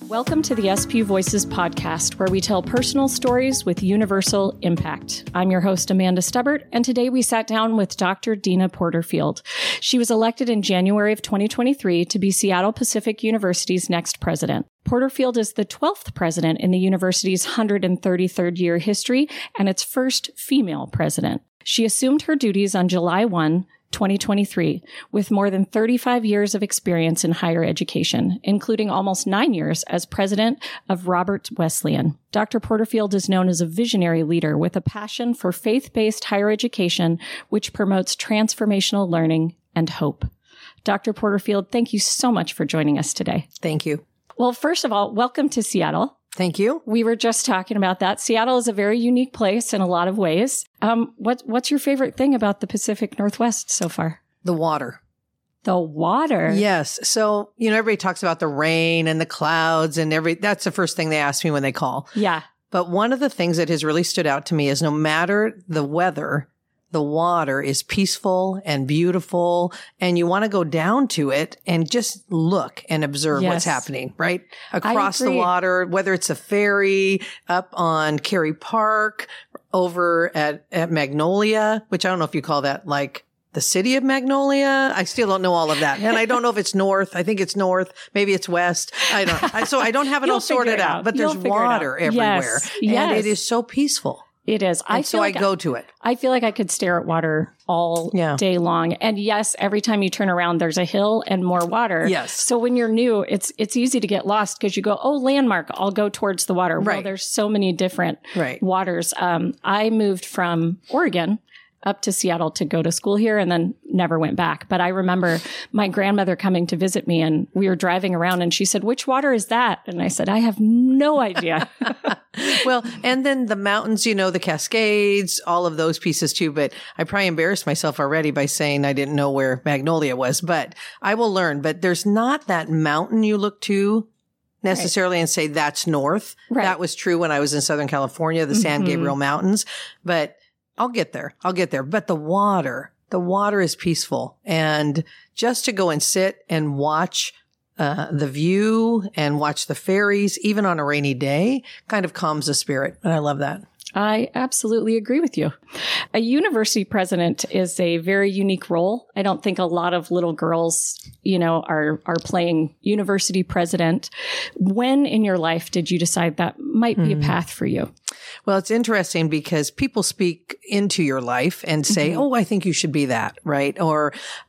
Welcome to the SP Voices podcast, where we tell personal stories with universal impact. I'm your host, Amanda Stubbert, and today we sat down with Dr. Deana Porterfield. She was elected in January of 2023 to be Seattle Pacific University's next president. Porterfield is the 12th president in the university's 133rd year history and its first female president. She assumed her duties on July 1, 2023, with more than 35 years of experience in higher education, including almost 9 years as president of Robert Wesleyan. Dr. Porterfield is known as a visionary leader with a passion for faith-based higher education, which promotes transformational learning and hope. Dr. Porterfield, thank you so much for joining us today. Thank you. Well, first of all, welcome to Seattle. Thank you. We were just talking about that. Seattle is a very unique place in a lot of ways. What's your favorite thing about the Pacific Northwest so far? The water. The water? Yes. So, everybody talks about the rain and the clouds and that's the first thing they ask me when they call. Yeah. But one of the things that has really stood out to me is no matter the weather, the water is peaceful and beautiful, and you want to go down to it and just look and observe what's happening, right? Across the water, whether it's a ferry, up on Cary Park, over at Magnolia, which I don't know if you call that like the city of Magnolia. I still don't know all of that. And I don't know if it's north. I think it's north. Maybe it's west. I don't. So I don't have it all sorted out. But there's water everywhere. Yes. And it is so peaceful. It is. I go to it. I feel like I could stare at water all day long. And yes, every time you turn around, there's a hill and more water. Yes. So when you're new, it's easy to get lost because you go, oh, landmark, I'll go towards the water. Right. Well, there's so many different waters. I moved from Oregon up to Seattle to go to school here and then never went back. But I remember my grandmother coming to visit me and we were driving around and she said, which water is that? And I said, I have no idea. Well, and then the mountains, the Cascades, all of those pieces too. But I probably embarrassed myself already by saying I didn't know where Magnolia was, but I will learn. But there's not that mountain you look to necessarily and say that's north. Right. That was true when I was in Southern California, the San Gabriel Mountains. But I'll get there. But the water is peaceful. And just to go and sit and watch the view and watch the ferries, even on a rainy day, kind of calms the spirit. And I love that. I absolutely agree with you. A university president is a very unique role. I don't think a lot of little girls, are playing university president. When in your life did you decide that might be a path for you? Well, it's interesting because people speak into your life and say, oh, I think you should be that, right? Or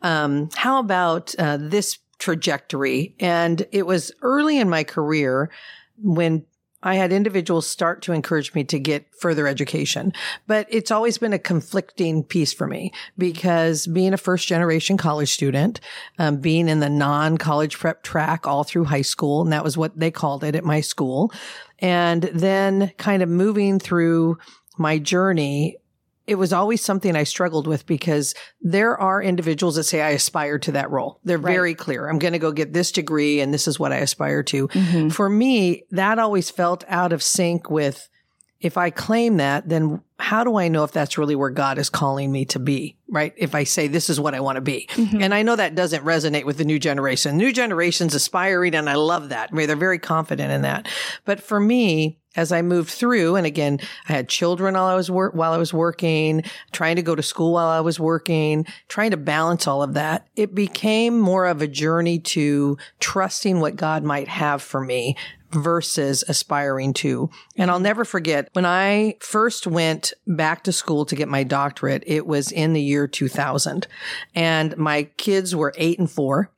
how about this trajectory? And it was early in my career when I had individuals start to encourage me to get further education. But it's always been a conflicting piece for me because being a first generation college student, being in the non-college prep track all through high school, and that was what they called it at my school, and then kind of moving through my journey, it was always something I struggled with because there are individuals that say I aspire to that role. They're very clear. I'm going to go get this degree and this is what I aspire to. For me, that always felt out of sync with if I claim that, then how do I know if that's really where God is calling me to be, right? If I say this is what I want to be. And I know that doesn't resonate with the new generation. New generation's aspiring and I love that. I mean, they're very confident in that. But for me, as I moved through, and again, I had children while I was working, trying to go to school while I was working, trying to balance all of that. It became more of a journey to trusting what God might have for me versus aspiring to. And I'll never forget when I first went back to school to get my doctorate, it was in the year 2000 and my kids were 8 and 4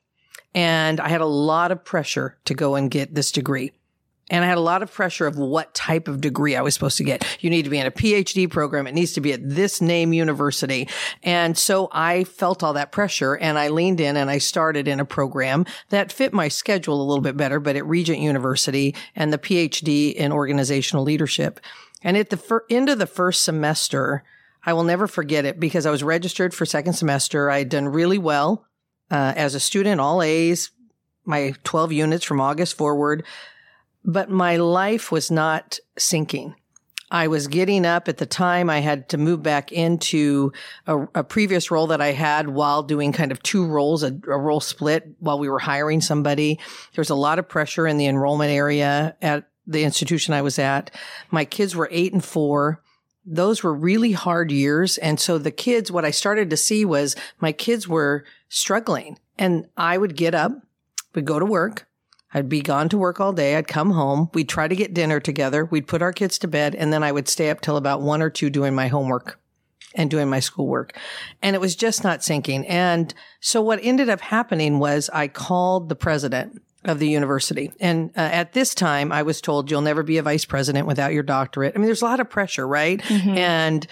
and I had a lot of pressure to go and get this degree. And I had a lot of pressure of what type of degree I was supposed to get. You need to be in a PhD program. It needs to be at this name university. And so I felt all that pressure and I leaned in and I started in a program that fit my schedule a little bit better, but at Regent University and the PhD in organizational leadership. And at the end of the first semester, I will never forget it because I was registered for second semester. I had done really well as a student, all A's, my 12 units from August forward. But my life was not sinking. I was getting up at the time. I had to move back into a previous role that I had while doing kind of two roles, a role split while we were hiring somebody. There was a lot of pressure in the enrollment area at the institution I was at. My kids were 8 and 4. Those were really hard years. And so the kids, what I started to see was my kids were struggling, and I would get up, would go to work. I'd be gone to work all day. I'd come home. We'd try to get dinner together. We'd put our kids to bed. And then I would stay up till about 1 or 2 doing my homework and doing my schoolwork. And it was just not sinking. And so what ended up happening was I called the president of the university. And at this time, I was told, you'll never be a vice president without your doctorate. I mean, there's a lot of pressure, right? Mm-hmm.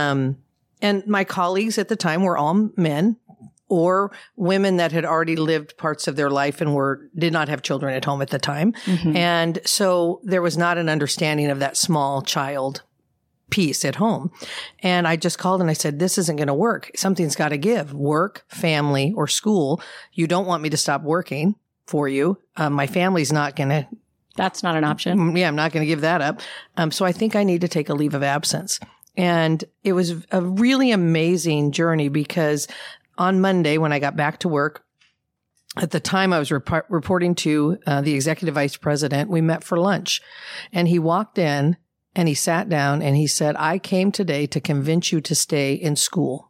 And my colleagues at the time were all men, or women that had already lived parts of their life and did not have children at home at the time. Mm-hmm. And so there was not an understanding of that small child piece at home. And I just called and I said, this isn't going to work. Something's got to give. Work, family, or school. You don't want me to stop working for you. My family's not going to. That's not an option. Yeah, I'm not going to give that up. So I think I need to take a leave of absence. And it was a really amazing journey because on Monday, when I got back to work, at the time I was reporting to the executive vice president, we met for lunch. And he walked in and he sat down and he said, I came today to convince you to stay in school.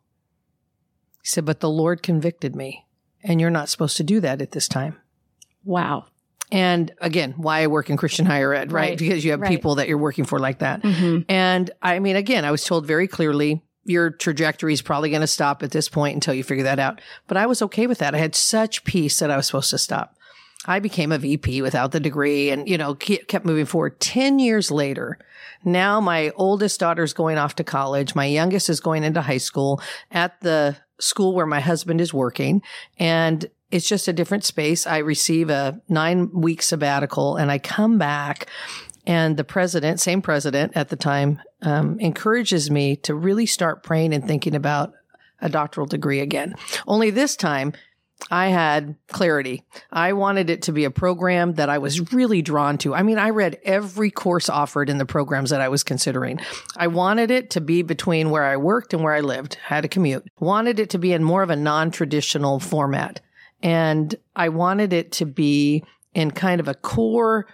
He said, but the Lord convicted me, and you're not supposed to do that at this time. Wow. And again, why I work in Christian higher ed, right? Because you have people that you're working for like that. Mm-hmm. And I mean, again, I was told very clearly, your trajectory is probably going to stop at this point until you figure that out. But I was okay with that. I had such peace that I was supposed to stop. I became a VP without the degree and, kept moving forward. 10 years later, now my oldest daughter's going off to college. My youngest is going into high school at the school where my husband is working. And it's just a different space. I receive a 9-week sabbatical and I come back. And the same president at the time, encourages me to really start praying and thinking about a doctoral degree again. Only this time, I had clarity. I wanted it to be a program that I was really drawn to. I mean, I read every course offered in the programs that I was considering. I wanted it to be between where I worked and where I lived, had a commute. Wanted it to be in more of a non-traditional format. And I wanted it to be in kind of a core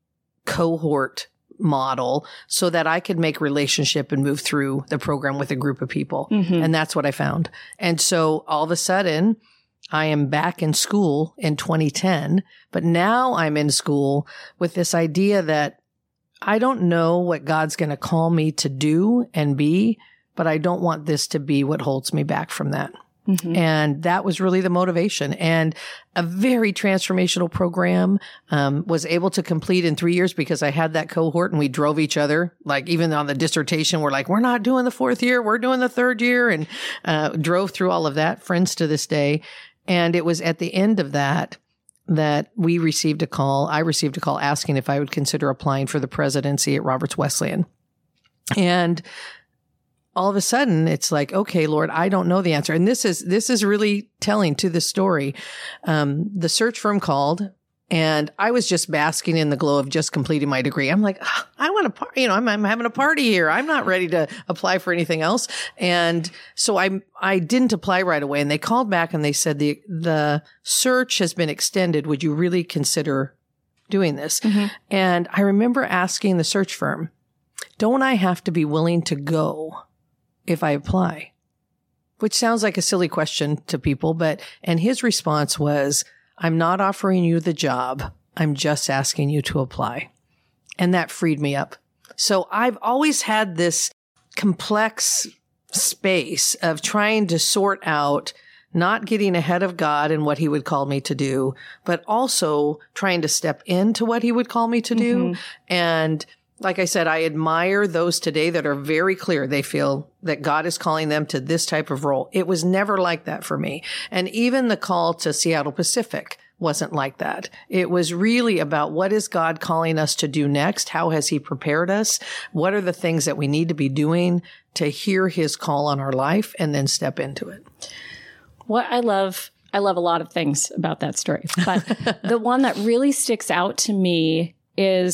cohort model so that I could make relationship and move through the program with a group of people. Mm-hmm. And that's what I found. And so all of a sudden, I am back in school in 2010, but now I'm in school with this idea that I don't know what God's going to call me to do and be, but I don't want this to be what holds me back from that. Mm-hmm. And that was really the motivation. And a very transformational program, was able to complete in 3 years because I had that cohort and we drove each other. Like even on the dissertation, we're like, we're not doing the 4th year. We're doing the 3rd year, and drove through all of that, friends to this day. And it was at the end of that we received a call. I received a call asking if I would consider applying for the presidency at Roberts Wesleyan. And all of a sudden, it's like, okay, Lord, I don't know the answer. And this is really telling to the story. The search firm called, and I was just basking in the glow of just completing my degree. I'm like, I want to, I'm having a party here. I'm not ready to apply for anything else. And so I didn't apply right away. And they called back and they said, the search has been extended. Would you really consider doing this? Mm-hmm. And I remember asking the search firm, don't I have to be willing to go if I apply? Which sounds like a silly question to people, and his response was, I'm not offering you the job. I'm just asking you to apply. And that freed me up. So I've always had this complex space of trying to sort out not getting ahead of God and what he would call me to do, but also trying to step into what he would call me to do. Mm-hmm. And like I said, I admire those today that are very clear. They feel that God is calling them to this type of role. It was never like that for me. And even the call to Seattle Pacific wasn't like that. It was really about what is God calling us to do next? How has he prepared us? What are the things that we need to be doing to hear his call on our life and then step into it? What I love a lot of things about that story, but the one that really sticks out to me is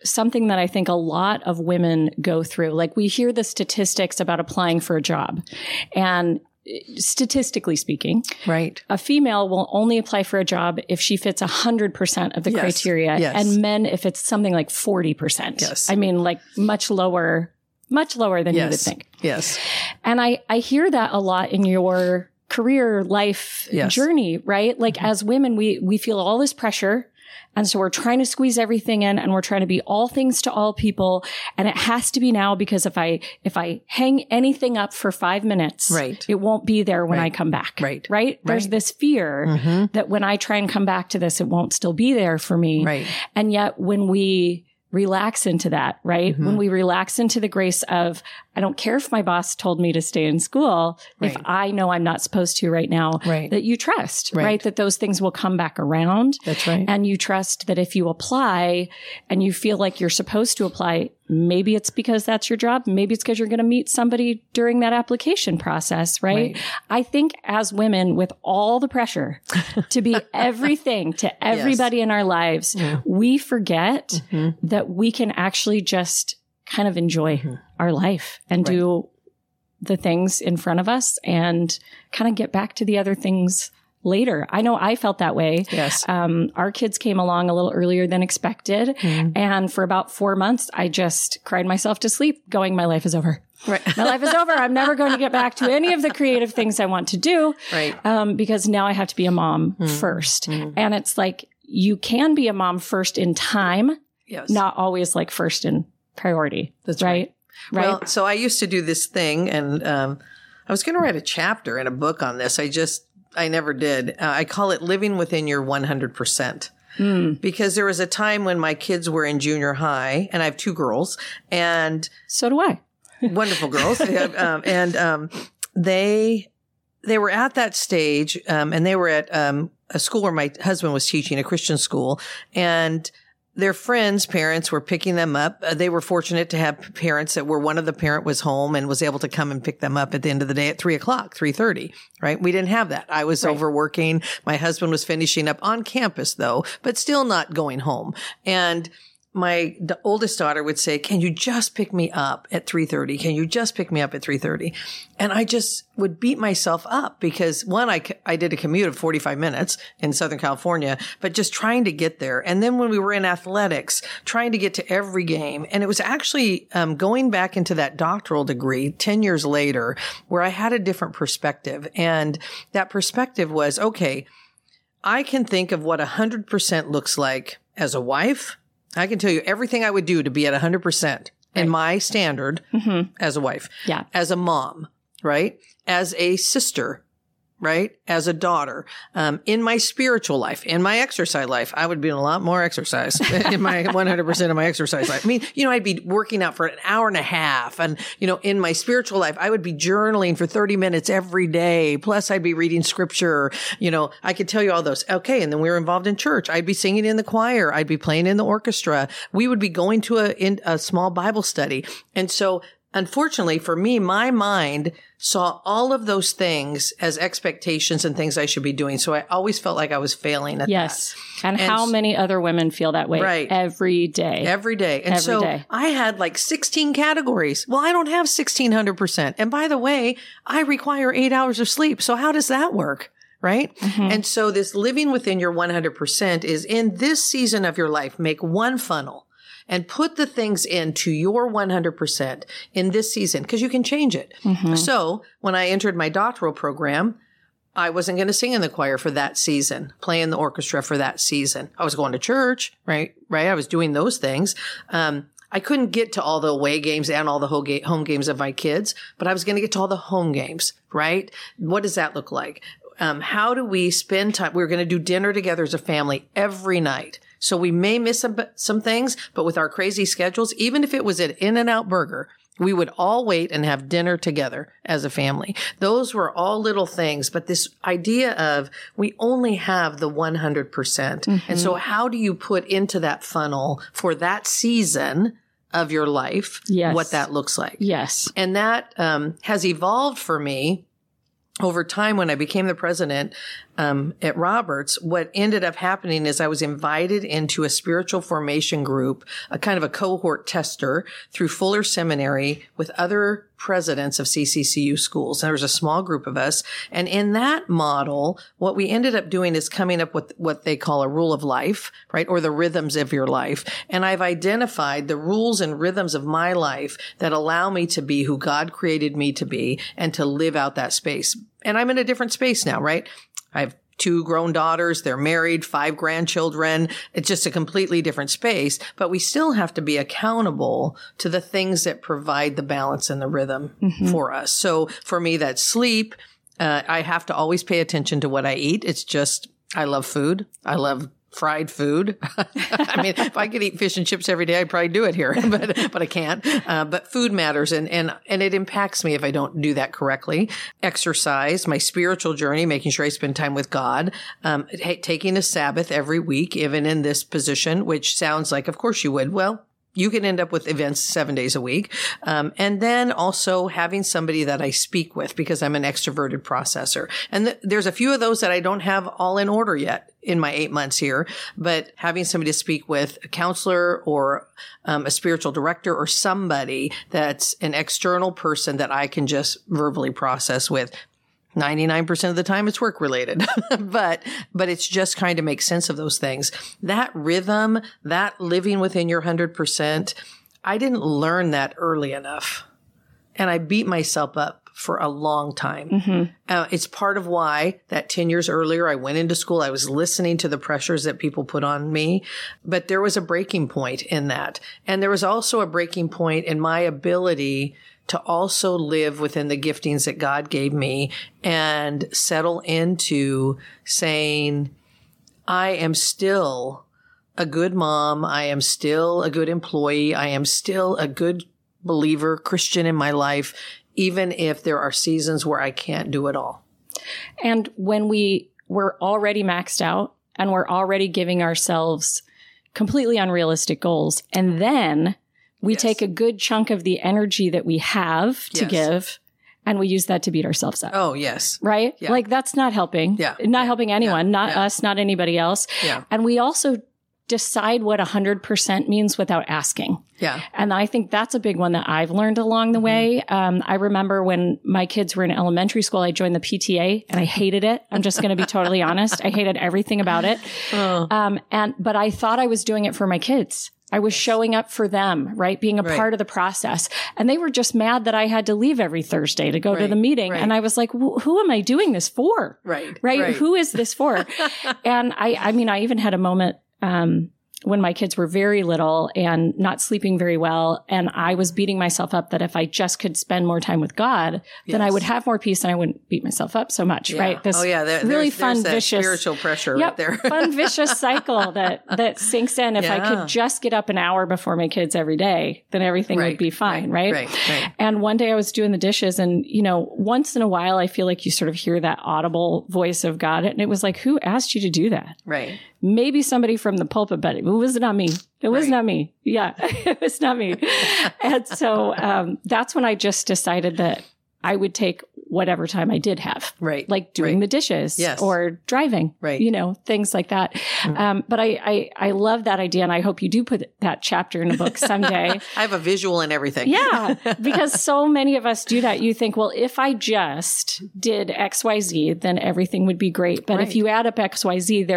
something that I think a lot of women go through. Like we hear the statistics about applying for a job, and statistically speaking, right, a female will only apply for a job if she fits 100% of the criteria, and men if it's something like 40%. Yes. I mean, like much lower than you would think. Yes. And I hear that a lot in your career life journey, right? Like as women, we feel all this pressure. And so we're trying to squeeze everything in, and we're trying to be all things to all people. And it has to be now, because if I hang anything up for 5 minutes, it won't be there when I come back. Right. There's this fear that when I try and come back to this, it won't still be there for me. Right. And yet when we relax into that, right? When we relax into the grace of, I don't care if my boss told me to stay in school, if I know I'm not supposed to right now, that you trust, right? That those things will come back around. That's right. And you trust that if you apply and you feel like you're supposed to apply, maybe it's because that's your job. Maybe it's because you're going to meet somebody during that application process, right? I think as women, with all the pressure to be everything to everybody in our lives, we forget that we can actually just kind of enjoy our life and do the things in front of us and kind of get back to the other things later. I know I felt that way. Yes. Our kids came along a little earlier than expected. And for about 4 months, I just cried myself to sleep going, my life is over. My life is over. I'm never going to get back to any of the creative things I want to do. Because now I have to be a mom first. And it's like, you can be a mom first in time, not always like first in priority. That's right. Well, so I used to do this thing, and I was going to write a chapter in a book on this. I never did. I call it living within your 100%. Because there was a time when my kids were in junior high, and I have 2 girls, and so do I. Wonderful girls. And they were at that stage, and they were at a school where my husband was teaching, a Christian school, and their friends' parents were picking them up. They were fortunate to have parents that were, one of the parent was home and was able to come and pick them up at the end of the day at 3:30, right? We didn't have that. I was overworking. My husband was finishing up on campus though, but still not going home. And my oldest daughter would say, can you just pick me up at 3:30? Can you just pick me up at 3:30? And I just would beat myself up because one, I did a commute of 45 minutes in Southern California, but just trying to get there. And then when we were in athletics, trying to get to every game. And it was actually going back into that doctoral degree 10 years later where I had a different perspective. And that perspective was, okay, I can think of what 100% looks like as a wife. I can tell you everything I would do to be at 100% in my standard as a wife, as a mom, right? As a sister, right? As a daughter, in my spiritual life, in my exercise life, I would be in a lot more exercise in my 100% of my exercise life. I mean, I'd be working out for an hour and a half. And, in my spiritual life, I would be journaling for 30 minutes every day. Plus I'd be reading scripture. I could tell you all those. Okay. And then we were involved in church. I'd be singing in the choir. I'd be playing in the orchestra. We would be going to a small Bible study. And so, unfortunately for me, my mind saw all of those things as expectations and things I should be doing. So I always felt like I was failing at that. And how many other women feel that way every day? Every day. And so I had like 16 categories. Well, I don't have 1,600%. And by the way, I require 8 hours of sleep. So how does that work? Right? And so this living within your 100% is in this season of your life, make one funnel. And put the things into your 100% in this season, because you can change it. So when I entered my doctoral program, I wasn't going to sing in the choir for that season, play in the orchestra for that season. I was going to church, right? I was doing those things. I couldn't get to all the away games and all the home games of my kids, but I was going to get to all the home games, right? What does that look like? How do we spend time? We're going to do dinner together as a family every night. So we may miss some things, but with our crazy schedules, even if it was at In-N-Out Burger, we would all wait and have dinner together as a family. Those were all little things, but this idea of we only have the 100%. And so how do you put into that funnel for that season of your life what that looks like? And that has evolved for me over time, when I became the president at Roberts, what ended up happening is I was invited into a spiritual formation group, a kind of a cohort tester through Fuller Seminary with other presidents of CCCU schools. And there was a small group of us. And in that model, what we ended up doing is coming up with what they call a rule of life, right? Or the rhythms of your life. And I've identified the rules and rhythms of my life that allow me to be who God created me to be and to live out that space. And I'm in a different space now, right? I have 2 grown daughters. They're married, 5 grandchildren. It's just a completely different space, but we still have to be accountable to the things that provide the balance and the rhythm for us. So for me, that's sleep. I have to always pay attention to what I eat. It's just, I love food. I love fried food. I mean, if I could eat fish and chips every day, I'd probably do it here, but I can't. But food matters and it impacts me if I don't do that correctly. Exercise, my spiritual journey, making sure I spend time with God, taking a Sabbath every week, even in this position, which sounds like, of course you would. Well, you can end up with events 7 days a week. And then also having somebody that I speak with because I'm an extroverted processor. And there's a few of those that I don't have all in order yet in my 8 months here, but having somebody to speak with, a counselor or a spiritual director or somebody that's an external person that I can just verbally process with. 99% of the time it's work related, but it's just kind of make sense of those things. That rhythm, that living within your 100%, I didn't learn that early enough. And I beat myself up for a long time. It's part of why that 10 years earlier, I went into school. I was listening to the pressures that people put on me, but there was a breaking point in that. And there was also a breaking point in my ability to also live within the giftings that God gave me and settle into saying, I am still a good mom. I am still a good employee. I am still a good believer, Christian in my life, even if there are seasons where I can't do it all. And when we're already maxed out and we're already giving ourselves completely unrealistic goals, and then we take a good chunk of the energy that we have to give and we use that to beat ourselves up. Oh, yes. Right? Yeah. Like that's not helping. Yeah. Not helping anyone, not us, not anybody else. Yeah. And we also decide what 100% means without asking. Yeah. And I think that's a big one that I've learned along the way. I remember when my kids were in elementary school, I joined the PTA and I hated it. I'm just going to be totally honest. I hated everything about it. But I thought I was doing it for my kids. I was showing up for them, right? Being a part of the process. And they were just mad that I had to leave every Thursday to go to the meeting. And I was like, who am I doing this for? Right? Who is this for? And I mean, I even had a moment, when my kids were very little and not sleeping very well. And I was beating myself up that if I just could spend more time with God, then I would have more peace and I wouldn't beat myself up so much, right? This really fun, there's vicious spiritual pressure right there. Fun, vicious cycle that sinks in. If I could just get up an hour before my kids every day, then everything would be fine, right? And one day I was doing the dishes and, you know, once in a while, I feel like you sort of hear that audible voice of God. And it was like, who asked you to do that? Right. Maybe somebody from the pulpit, but it was not me. It was not me. Yeah, it was not me. And so that's when I just decided that I would take whatever time I did have. Right. Like doing the dishes or driving, you know, things like that. But I love that idea. And I hope you do put that chapter in a book someday. I have a visual and everything. Yeah. Because so many of us do that. You think, well, if I just did XYZ, then everything would be great. But if you add up XYZ,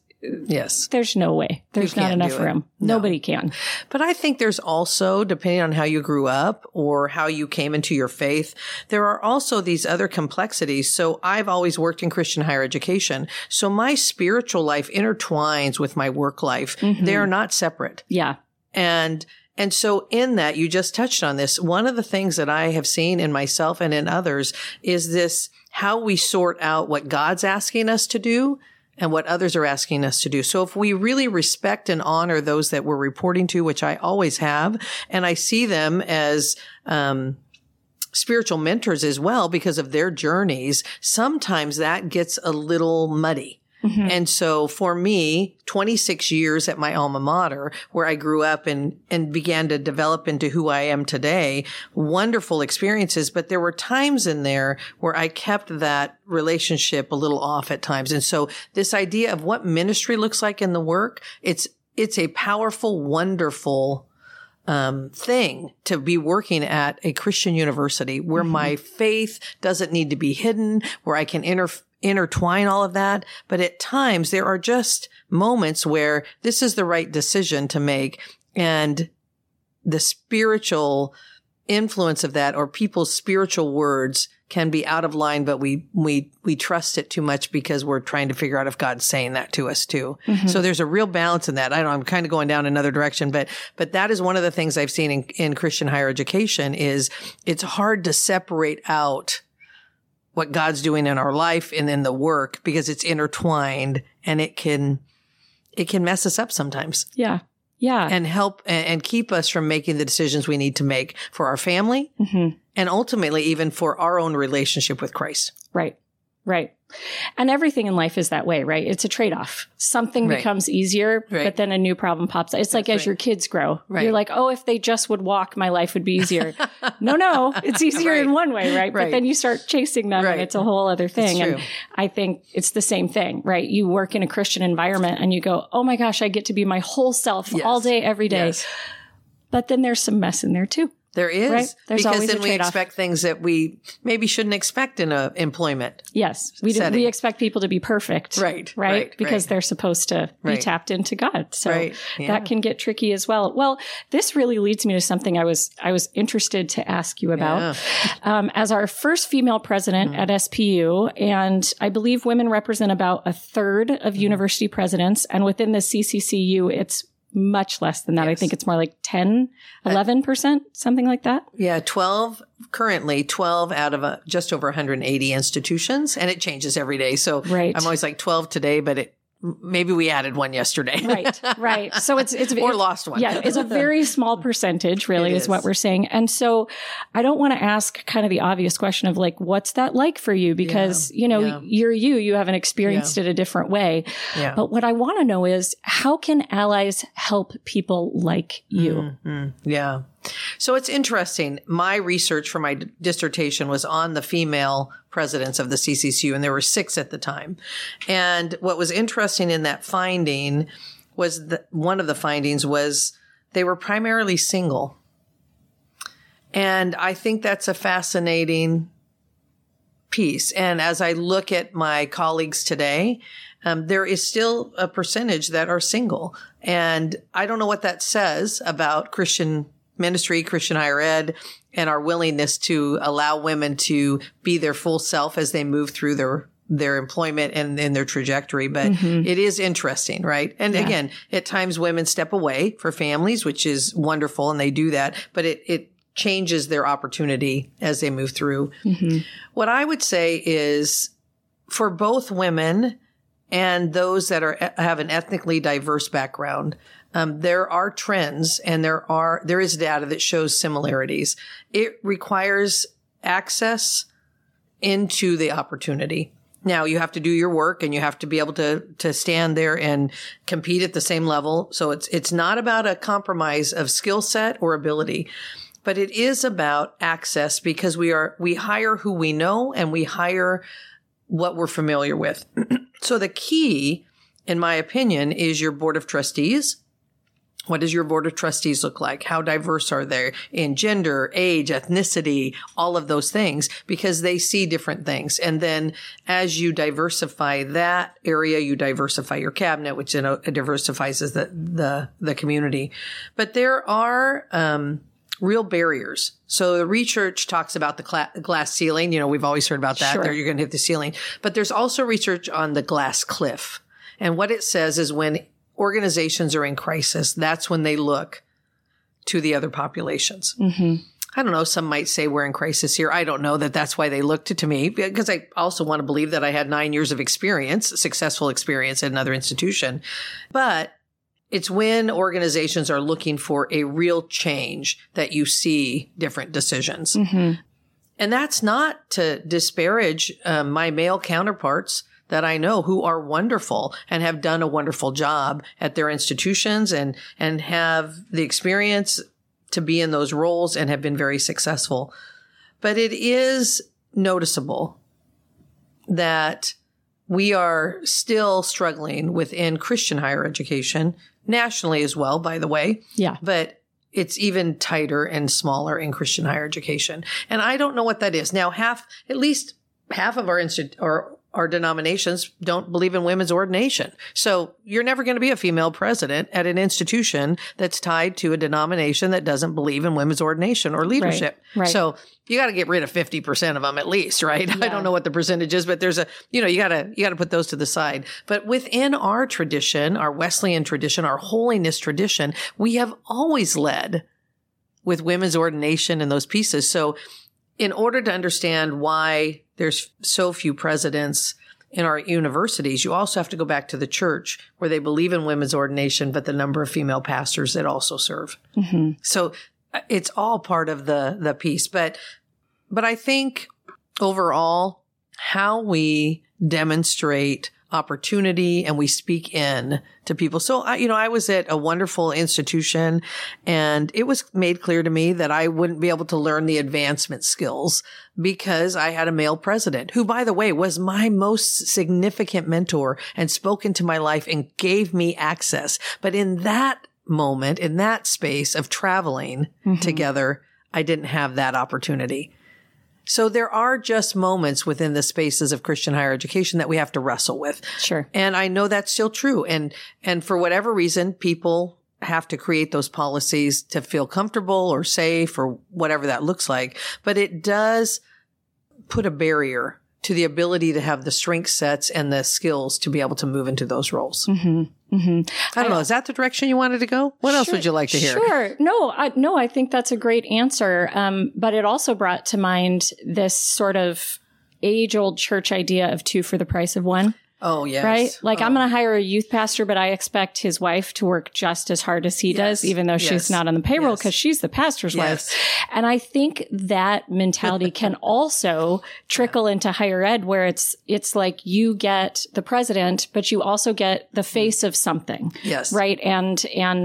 there's no way. There's not enough room. No. Nobody can. But I think there's also, depending on how you grew up or how you came into your faith, there are also these other complexities. So I've always worked in Christian higher education. So my spiritual life intertwines with my work life. They are not separate. Yeah. And so in that, you just touched on this. One of the things that I have seen in myself and in others is this, how we sort out what God's asking us to do and what others are asking us to do. So if we really respect and honor those that we're reporting to, which I always have, and I see them as spiritual mentors as well because of their journeys, sometimes that gets a little muddy. And so for me, 26 years at my alma mater, where I grew up and began to develop into who I am today, wonderful experiences. But there were times in there where I kept that relationship a little off at times. And so this idea of what ministry looks like in the work, it's a powerful, wonderful thing to be working at a Christian university where my faith doesn't need to be hidden, where I can intertwine all of that. But at times there are just moments where this is the right decision to make, and the spiritual influence of that, or people's spiritual words, can be out of line, but we trust it too much because we're trying to figure out if God's saying that to us too. So there's a real balance in that. I'm kind of going down another direction, but that is one of the things I've seen in Christian higher education is it's hard to separate out what God's doing in our life and in the work because it's intertwined, and it can mess us up sometimes. Yeah. Yeah. And help and keep us from making the decisions we need to make for our family and ultimately even for our own relationship with Christ. Right. Right. And everything in life is that way, right? It's a trade-off. Something becomes easier, but then a new problem pops up. It's like as your kids grow, you're like, oh, if they just would walk, my life would be easier. No, it's easier in one way, right? But then you start chasing them and it's a whole other thing. And I think it's the same thing, right? You work in a Christian environment and you go, oh my gosh, I get to be my whole self all day, every day. But then there's some mess in there too. There is, right? There's because always then a we trade-off. expect things that we maybe shouldn't expect in a employment. Yes, we expect people to be perfect, right? Because they're supposed to be tapped into God. So that can get tricky as well. Well, this really leads me to something I was interested to ask you about. As our first female president at SPU, and I believe women represent about a third of university presidents, and within the CCCU, it's much less than that. I think it's more like 10, 11%, something like that. Yeah, 12 out of just over 180 institutions, and it changes every day. So I'm always like 12 today, but maybe we added one yesterday. Right. So it's or lost one. Yeah, it's a very small percentage, really, is what we're saying. And so I don't want to ask kind of the obvious question of like, what's that like for you? Because, you haven't experienced it a different way. Yeah. But what I want to know is, how can allies help people like you? Yeah. So it's interesting. My research for my dissertation was on the female presidents of the CCCU, and there were 6 at the time. And what was interesting in that finding was that one of the findings was they were primarily single. And I think that's a fascinating piece. And as I look at my colleagues today, there is still a percentage that are single. And I don't know what that says about Christian ministry, Christian higher ed, and our willingness to allow women to be their full self as they move through their employment and in their trajectory. But it is interesting, right? And again, at times women step away for families, which is wonderful, and they do that, but it changes their opportunity as they move through. What I would say is, for both women and those that have an ethnically diverse background, there are trends, and there is data that shows similarities. It requires access into the opportunity. Now, you have to do your work, and you have to be able to stand there and compete at the same level. So it's not about a compromise of skill set or ability, but it is about access, because we hire who we know, and we hire what we're familiar with. So the key, in my opinion, is your board of trustees. What does your board of trustees look like? How diverse are they in gender, age, ethnicity, all of those things? Because they see different things. And then as you diversify that area, you diversify your cabinet, which diversifies the community. But there are real barriers. So the research talks about the glass ceiling. We've always heard about that. There you're going to hit the ceiling. But there's also research on the glass cliff. And what it says is, when organizations are in crisis, that's when they look to the other populations. I don't know. Some might say we're in crisis here. I don't know that that's why they looked to me, because I also want to believe that I had 9 years of experience, successful experience at another institution. But it's when organizations are looking for a real change that you see different decisions. And that's not to disparage my male counterparts. that I know who are wonderful and have done a wonderful job at their institutions and have the experience to be in those roles and have been very successful. But it is noticeable that we are still struggling within Christian higher education, nationally as well, by the way. Yeah. But it's even tighter and smaller in Christian higher education. And I don't know what that is. Now, at least half of our denominations don't believe in women's ordination. So you're never going to be a female president at an institution that's tied to a denomination that doesn't believe in women's ordination or leadership. Right. So you got to get rid of 50% of them at least, right? Yeah. I don't know what the percentage is, but there's you got to put those to the side. But within our tradition, our Wesleyan tradition, our holiness tradition, we have always led with women's ordination and those pieces. So in order to understand why there's so few presidents in our universities, you also have to go back to the church where they believe in women's ordination, but the number of female pastors that also serve. Mm-hmm. So it's all part of the piece. But I think overall, how we demonstrate opportunity and we speak in to people. So, I was at a wonderful institution and it was made clear to me that I wouldn't be able to learn the advancement skills because I had a male president who, by the way, was my most significant mentor and spoke into my life and gave me access. But in that moment, in that space of traveling together, I didn't have that opportunity. So there are just moments within the spaces of Christian higher education that we have to wrestle with. Sure. And I know that's still true. And for whatever reason, people have to create those policies to feel comfortable or safe or whatever that looks like. But it does put a barrier to the ability to have the strength sets and the skills to be able to move into those roles. Mm-hmm. Mm-hmm. I don't know. Is that the direction you wanted to go? What else would you like to hear? Sure. No, I think that's a great answer. But it also brought to mind this sort of age-old church idea of 2 for the price of 1. Oh, yes. Right? Like I'm going to hire a youth pastor, but I expect his wife to work just as hard as he does, even though she's not on the payroll because she's the pastor's wife. And I think that mentality can also trickle into higher ed where it's like you get the president, but you also get the face of something. Yes. Right. And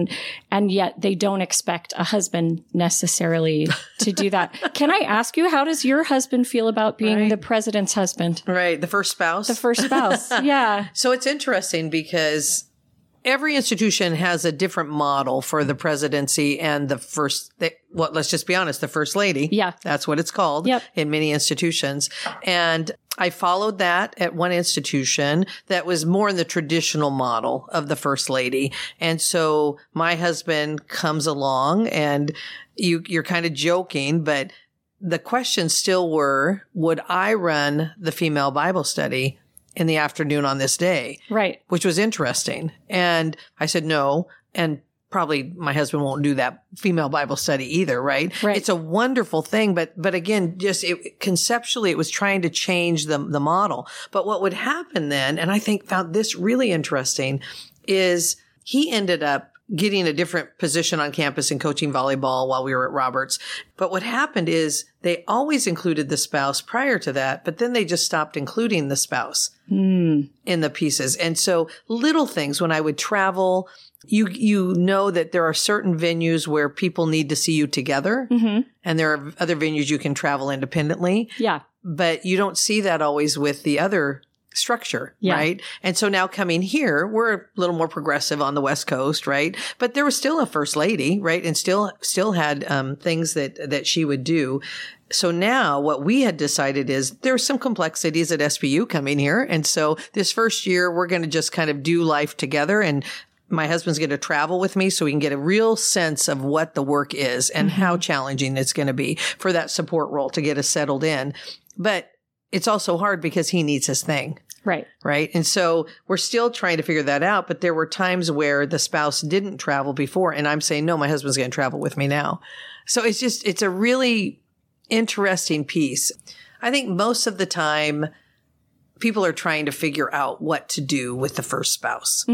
yet they don't expect a husband necessarily to do that. Can I ask you, how does your husband feel about being the president's husband? Right. The first spouse. The first spouse. Yeah. So it's interesting because every institution has a different model for the presidency and let's just be honest, the first lady. Yeah. That's what it's called in many institutions. And I followed that at one institution that was more in the traditional model of the first lady. And so my husband comes along and you're kind of joking, but the questions still were, would I run the female Bible study in the afternoon on this day? Right. Which was interesting. And I said no. And probably my husband won't do that female Bible study either, right? Right. It's a wonderful thing. But again, conceptually, it was trying to change the model. But what would happen then, and I found this really interesting, is he ended up getting a different position on campus and coaching volleyball while we were at Roberts. But what happened is they always included the spouse prior to that, but then they just stopped including the spouse in the pieces. And so little things when I would travel, you know that there are certain venues where people need to see you together, and there are other venues you can travel independently. Yeah. But you don't see that always with the other structure, right? And so now coming here, we're a little more progressive on the West Coast, right? But there was still a first lady, right? And still had things that she would do. So now what we had decided is there's some complexities at SBU coming here. And so this first year, we're going to just kind of do life together, and my husband's going to travel with me so we can get a real sense of what the work is and how challenging it's going to be for that support role to get us settled in. But it's also hard because he needs his thing. Right. Right. And so we're still trying to figure that out. But there were times where the spouse didn't travel before. And I'm saying, no, my husband's going to travel with me now. So it's a really interesting piece. I think most of the time people are trying to figure out what to do with the first spouse.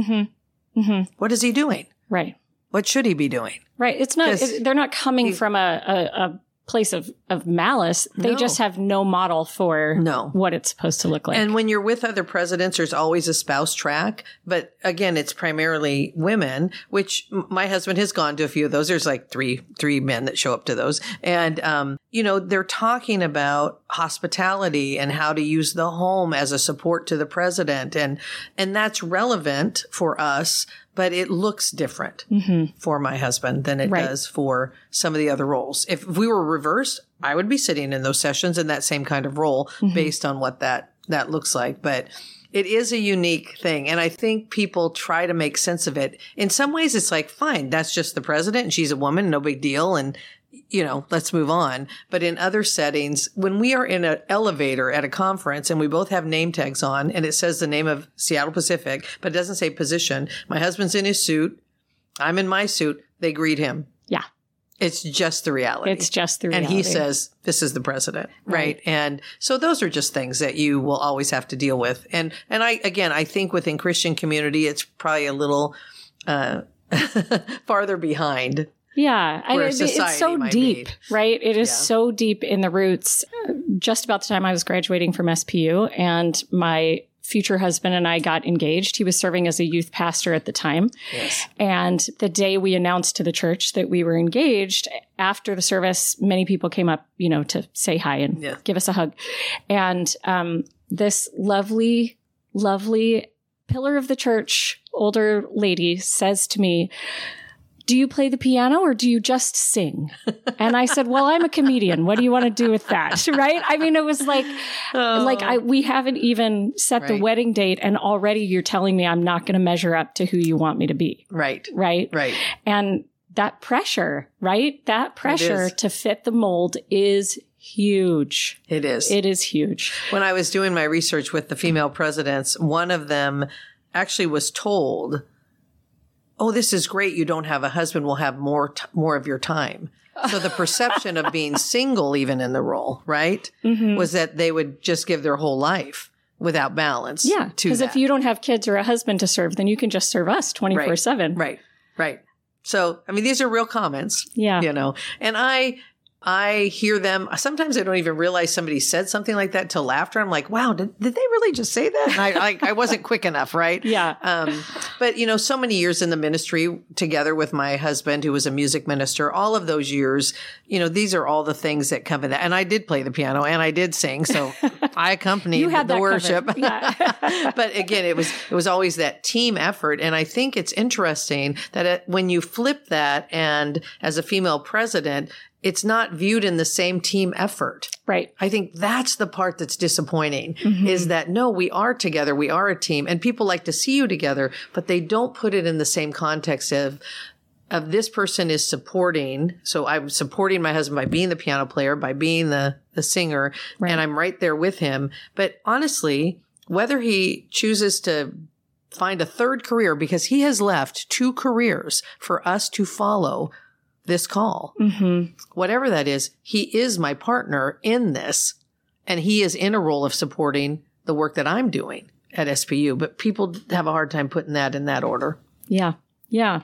What is he doing? Right. What should he be doing? Right. It's not, they're not coming from a place of malice. They No. just have no model for No. what it's supposed to look like. And when you're with other presidents, there's always a spouse track. But again, it's primarily women, which my husband has gone to a few of those. There's like three men that show up to those. And, they're talking about hospitality and how to use the home as a support to the president. And that's relevant for us, but it looks different for my husband than it does for some of the other roles. If we were reversed, I would be sitting in those sessions in that same kind of role based on what that looks like. But it is a unique thing. And I think people try to make sense of it. In some ways, it's like, fine, that's just the president and she's a woman, no big deal. And, let's move on. But in other settings, when we are in an elevator at a conference and we both have name tags on and it says the name of Seattle Pacific, but it doesn't say position, my husband's in his suit, I'm in my suit, they greet him. Yeah. It's just the reality. It's just the reality. And he says, this is the president. Right. And so those are just things that you will always have to deal with. And I think within Christian community, it's probably a little, farther behind. Yeah. And it's so deep, right? It is so deep in the roots. Just about the time I was graduating from SPU and my future husband and I got engaged. He was serving as a youth pastor at the time. Yes. And the day we announced to the church that we were engaged, after the service, many people came up, to say hi and give us a hug. And this lovely, lovely pillar of the church, older lady says to me, "Do you play the piano or do you just sing?" And I said, "Well, I'm a comedian. What do you want to do with that?" Right? I mean, it was like we haven't even set the wedding date and already you're telling me I'm not going to measure up to who you want me to be. Right. Right. Right. And that pressure, right? That pressure to fit the mold is huge. It is. It is huge. When I was doing my research with the female presidents, one of them actually was told, "Oh, this is great. You don't have a husband. We'll have more of your time." So the perception of being single, even in the role, right, was that they would just give their whole life without balance. Yeah, because if you don't have kids or a husband to serve, then you can just serve us 24/7. Right, right. So, I mean, these are real comments. Yeah. And I hear them. Sometimes I don't even realize somebody said something like that till after. I'm like, wow, did they really just say that? And I wasn't quick enough, right? Yeah. But, so many years in the ministry together with my husband, who was a music minister, all of those years, these are all the things that come in that. And I did play the piano and I did sing. So I accompanied the worship. Yeah. But again, it was always that team effort. And I think it's interesting that when you flip that and as a female president, it's not viewed in the same team effort. Right. I think that's the part that's disappointing is that, no, we are together. We are a team and people like to see you together, but they don't put it in the same context of this person is supporting. So I'm supporting my husband by being the piano player, by being the singer, and I'm right there with him. But honestly, whether he chooses to find a third career, because he has left 2 careers for us to follow this call, whatever that is, he is my partner in this. And he is in a role of supporting the work that I'm doing at SPU. But people have a hard time putting that in that order. Yeah. Yeah.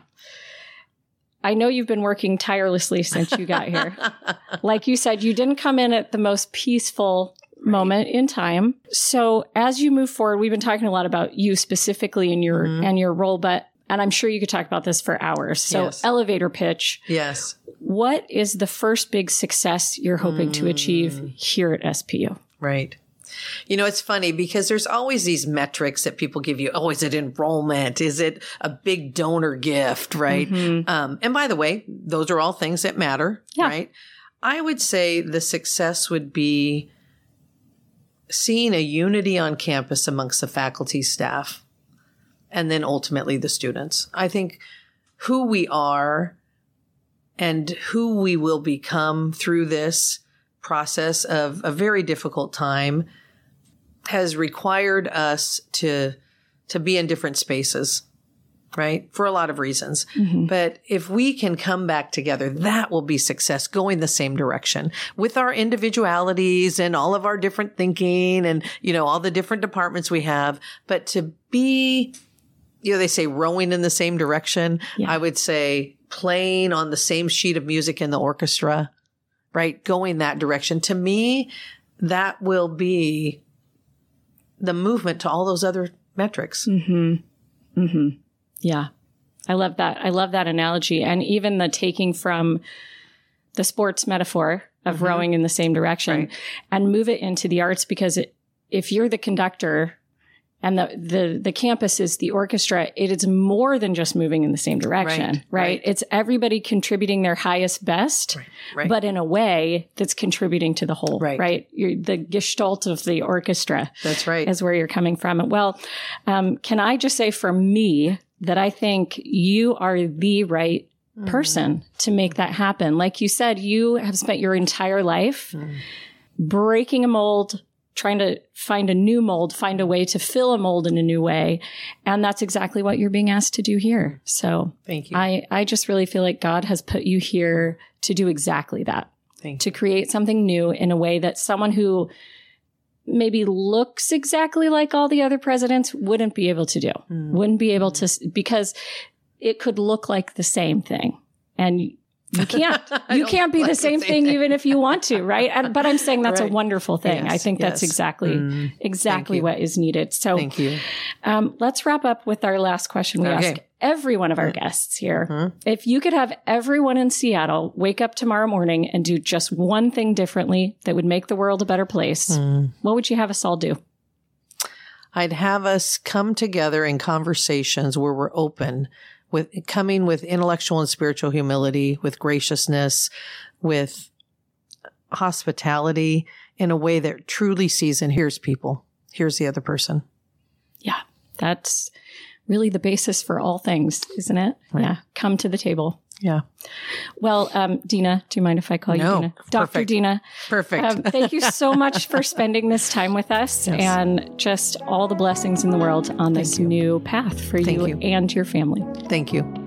I know you've been working tirelessly since you got here. Like you said, you didn't come in at the most peaceful moment in time. So as you move forward, we've been talking a lot about you specifically in your and your role, and I'm sure you could talk about this for hours. So elevator pitch. Yes. What is the first big success you're hoping to achieve here at SPU? Right. It's funny because there's always these metrics that people give you. Oh, is it enrollment? Is it a big donor gift? Right. And by the way, those are all things that matter. Yeah. Right. I would say the success would be seeing a unity on campus amongst the faculty, staff, and then ultimately the students. I think who we are and who we will become through this process of a very difficult time has required us to be in different spaces, right? For a lot of reasons. But if we can come back together, that will be success, going the same direction with our individualities and all of our different thinking and, all the different departments we have. But to be, they say rowing in the same direction. Yeah. I would say playing on the same sheet of music in the orchestra, right? Going that direction. To me, that will be the movement to all those other metrics. Mm-hmm. Mm-hmm. Yeah. I love that. I love that analogy. And even the taking from the sports metaphor of rowing in the same direction and move it into the arts, because if you're the conductor and the campus is the orchestra, it is more than just moving in the same direction, right? It's everybody contributing their highest best, but in a way that's contributing to the whole, right? You're the gestalt of the orchestra. That's right. Is where you're coming from. Well, can I just say for me that I think you are the right person to make that happen. Like you said, you have spent your entire life breaking a mold, trying to find a new mold, find a way to fill a mold in a new way. And that's exactly what you're being asked to do here. So thank you. I just really feel like God has put you here to do exactly that. Thank To you. create something new in a way that someone who maybe looks exactly like all the other presidents wouldn't be able to do, wouldn't be able to, because it could look like the same thing. And you can't, you can't be the same thing even if you want to, right? But I'm saying that's a wonderful thing. Yes, I think that's exactly what is needed. So thank you. Let's wrap up with our last question. We ask every one of our guests here. If you could have everyone in Seattle wake up tomorrow morning and do just one thing differently that would make the world a better place, what would you have us all do? I'd have us come together in conversations where we're open, with coming with intellectual and spiritual humility, with graciousness, with hospitality in a way that truly sees and hears people, hears the other person. Yeah, that's really the basis for all things, isn't it? Right. Yeah. Come to the table. Yeah. Well, Dina, do you mind if I call you Dina? Dr. Dina. Perfect. Thank you so much for spending this time with us and just all the blessings in the world on this new path for you and your family. Thank you.